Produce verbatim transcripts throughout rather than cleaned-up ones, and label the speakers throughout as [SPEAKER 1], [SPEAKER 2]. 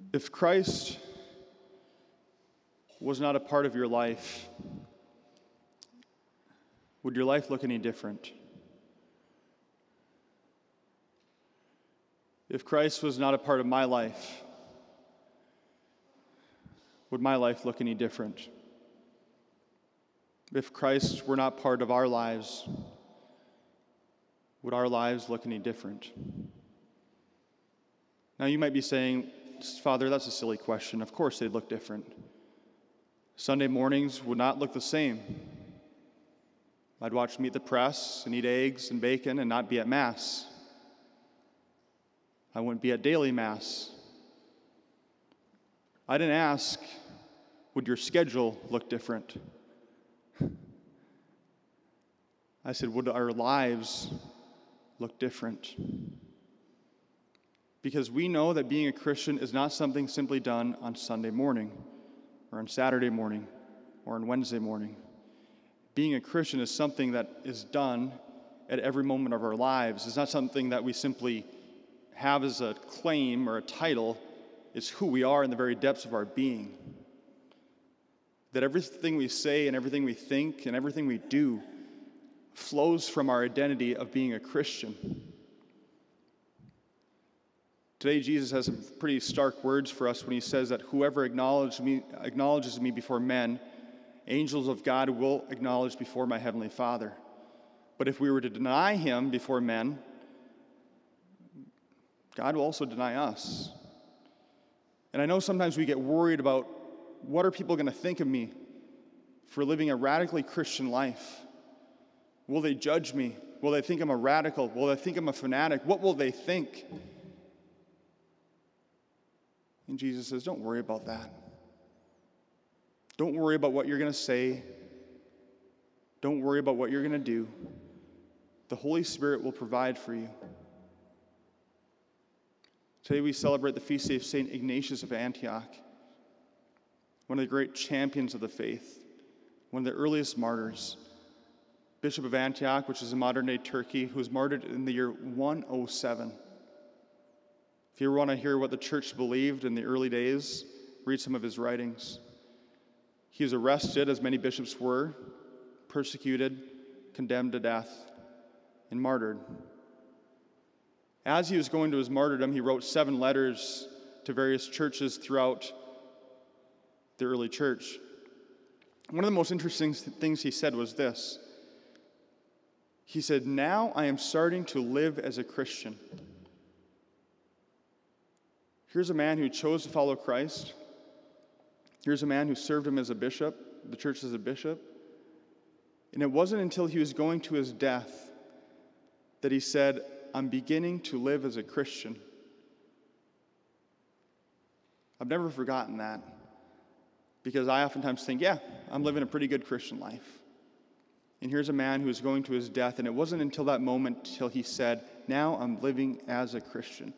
[SPEAKER 1] If Christ was not a part of your life, would your life look any different? If Christ was not a part of my life, would my life look any different? If Christ were not part of our lives, would our lives look any different? Now you might be saying, Father, that's a silly question. Of course they'd look different. Sunday mornings would not look the same. I'd watch Meet the Press and eat eggs and bacon and not be at Mass. I wouldn't be at daily Mass. I didn't ask, would your schedule look different? I said, would our lives look different? Because we know that being a Christian is not something simply done on Sunday morning, or on Saturday morning, or on Wednesday morning. Being a Christian is something that is done at every moment of our lives. It's not something that we simply have as a claim or a title. It's who we are in the very depths of our being. That everything we say and everything we think and everything we do flows from our identity of being a Christian. Today, Jesus has some pretty stark words for us when he says that whoever acknowledges me, acknowledges me before men, angels of God will acknowledge before my heavenly Father. But if we were to deny him before men, God will also deny us. And I know sometimes we get worried about what are people going to think of me for living a radically Christian life? Will they judge me? Will they think I'm a radical? Will they think I'm a fanatic? What will they think? And Jesus says, don't worry about that. Don't worry about what you're going to say. Don't worry about what you're going to do. The Holy Spirit will provide for you. Today we celebrate the feast day of Saint Ignatius of Antioch, one of the great champions of the faith, one of the earliest martyrs, Bishop of Antioch, which is in modern-day Turkey, who was martyred in the year one oh seven. If you ever want to hear what the church believed in the early days, read some of his writings. He was arrested, as many bishops were, persecuted, condemned to death, and martyred. As he was going to his martyrdom, he wrote seven letters to various churches throughout the early church. One of the most interesting things he said was this. He said, now I am starting to live as a Christian. Here's a man who chose to follow Christ. Here's a man who served him as a bishop, the church as a bishop. And it wasn't until he was going to his death that he said, I'm beginning to live as a Christian. I've never forgotten that, because I oftentimes think, yeah, I'm living a pretty good Christian life. And here's a man who is going to his death, and it wasn't until that moment till he said, now I'm living as a Christian.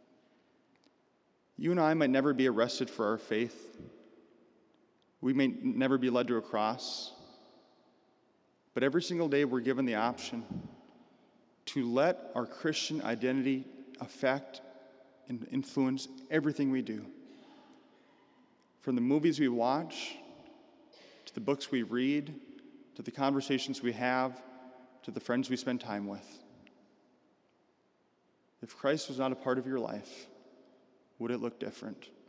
[SPEAKER 1] You and I might never be arrested for our faith. We may never be led to a cross. But every single day we're given the option to let our Christian identity affect and influence everything we do. From the movies we watch, to the books we read, to the conversations we have, to the friends we spend time with. If Christ was not a part of your life, would it look different?